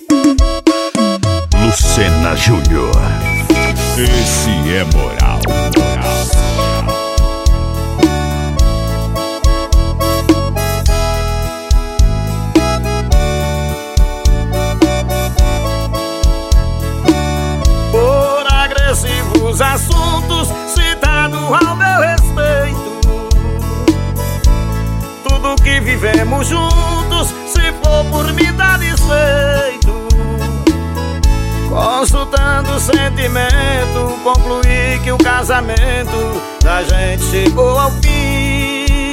Lucena Júnior. Esse é moral. Por agressivos assuntos citados ao meu respeito, tudo que vivemos juntos, se for por me dar desfeito, consultando o sentimento, concluí que o casamento da gente chegou ao fim.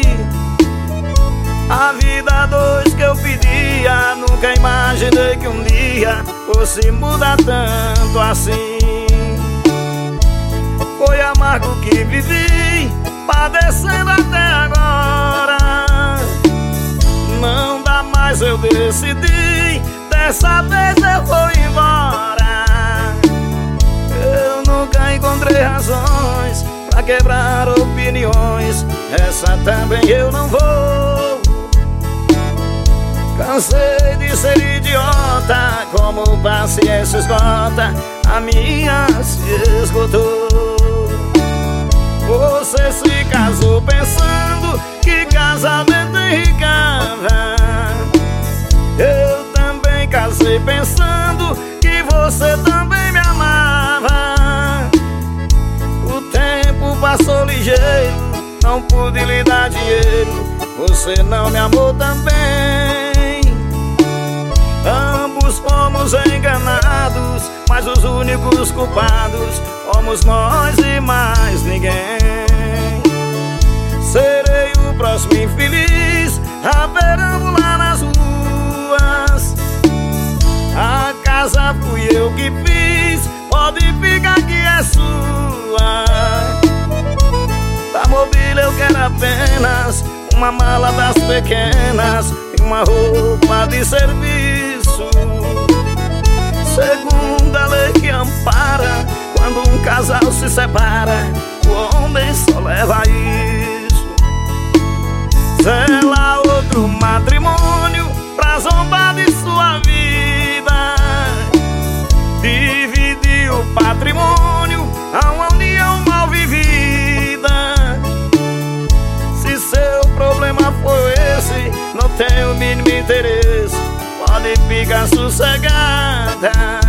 A vida a dois que eu pedia, nunca imaginei que um dia fosse mudar tanto assim. Foi amargo que vivi, padecendo até agora. Não dá mais, eu decidi, dessa vez eu vou embora. Eu nunca encontrei razões pra quebrar opiniões, essa também eu não vou. Cansei de ser idiota, como paciência esgota, a minha se esgotou. Você se casou pensando que casamento enricava. Eu também casei pensando que você também me amava. O tempo passou ligeiro, não pude lhe dar dinheiro, você não me amou também. Ambos fomos enganados, mas os únicos culpados fomos nós e mais ninguém. Serei o próximo infeliz a perambular nas ruas. A casa fui eu que fiz, pode ficar que é sua. Da mobília eu quero apenas uma mala das pequenas e uma roupa de serviço. Segundo a lei que ampara, quando um casal se separa, o homem só leva isso. Sela outro matrimônio pra zombar de sua vida. Dividir o patrimônio a uma união mal vivida. Se seu problema for esse, não tenho o mínimo interesse, pode ficar sossegada.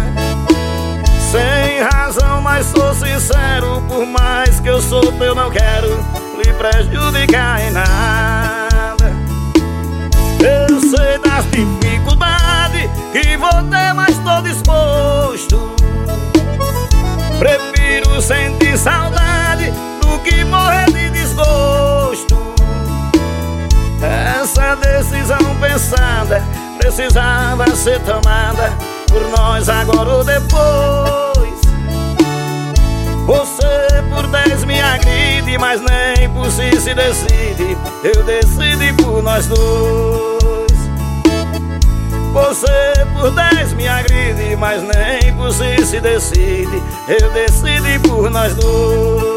Sem razão, mas sou sincero, por mais que eu sofra eu não quero lhe prejudicar em nada. Eu sei das dificuldades que vou ter, mas tô disposto. Prefiro sentir saudade do que morrer de desgosto. Essa decisão pensada precisava ser tomada por nós agora ou depois. Você por 10 me agride, mas nem por si se decide, eu decidi por nós dois. Você por 10 me agride, mas nem por si se decide, eu decidi por nós dois.